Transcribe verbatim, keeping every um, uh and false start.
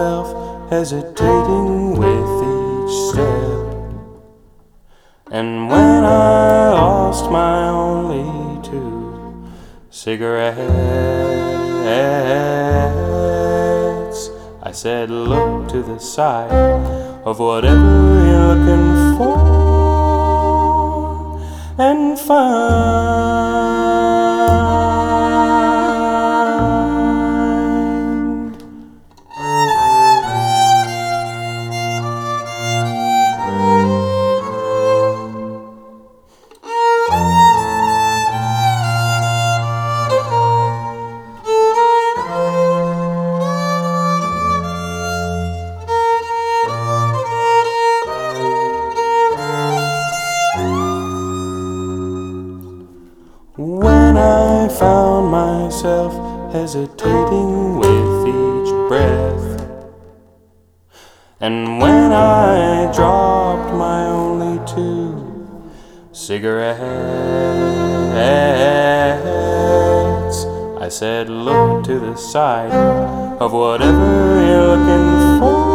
myself, hesitating with each step. And when I lost my only two cigarettes, I said, look to the side of whatever you're looking for and find. When I found myself hesitating with each breath, and when I dropped my only two cigarettes, I said, look to the side of whatever you're looking for